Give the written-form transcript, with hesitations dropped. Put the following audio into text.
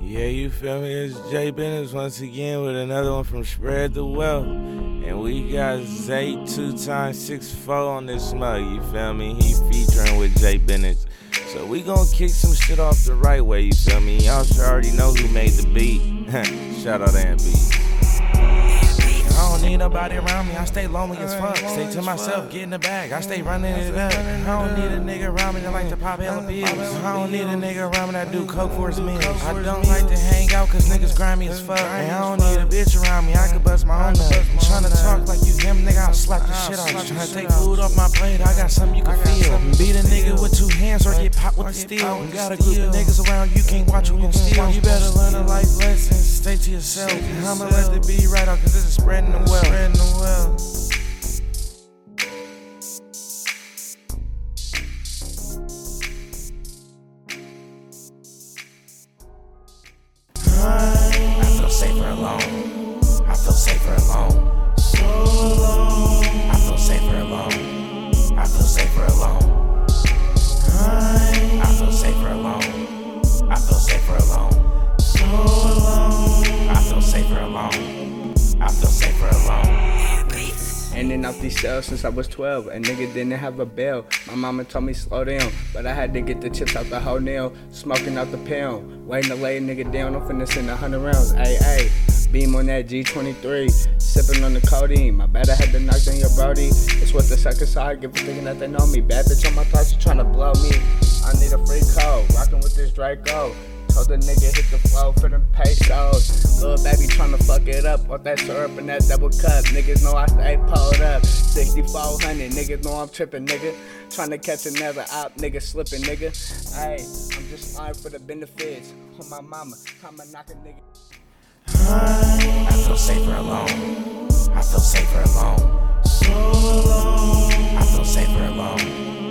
Yeah, you feel me? It's Jay Bennett once again with another one from Spread the Wealth. And we got Zay 2x64 on this mug, you feel me? He featuring with Jay Bennett. So we gonna kick some shit off the right way, you feel me? Y'all should already know who made the beat. Shout out Ant Beats. I don't need nobody around me, I stay lonely as fuck. Stay to myself, get in the bag, I stay running it up. I don't need a nigga around me that like to pop hella pills. I don't need a nigga around me that do coke for his meals. I don't like to hang out cause niggas grimy as fuck. And I don't need a bitch around me, I can bust my own nut. Tryna talk like you him, nigga, I'll slap the shit out. Tryna take food off my plate, I got something you can feel. Beat a nigga with 2 hands or get popped with the steel. Got a group of niggas around, you can't watch who gon' steal. You better learn a life lesson, stay to yourself. I'ma let the beat right out cause this is spreading the wealth. I feel safer alone. I feel safer alone. So alone. I feel safer alone. I feel safer alone. I feel safer alone. I feel safer alone. So alone. I feel safer alone. I feel safer alone. In and out these cells since I was 12. A nigga didn't have a bell. My mama told me slow down, but I had to get the chips out the whole nail. Smoking out the pound, waiting to lay a nigga down. I'm finna send 100 rounds. Ayy, beam on that G23, sipping on the codeine. My bad, I had to knock down your brody. It's what the second side give for thinking that they know me. Bad bitch on my thoughts, you tryna blow me. I need a free code, rockin' with this Draco. Told the nigga hit the flow for them pesos. Little baby tryna fuck it up off that syrup and that double cup. Niggas know I stay pulled up. 6400, niggas know I'm trippin', nigga. Tryna catch another op, nigga slippin', nigga. Ayy, I'm just flying for the benefits. On my mama, I'ma knock a nigga. I feel safer alone. I feel safer alone. So alone. I feel safer alone.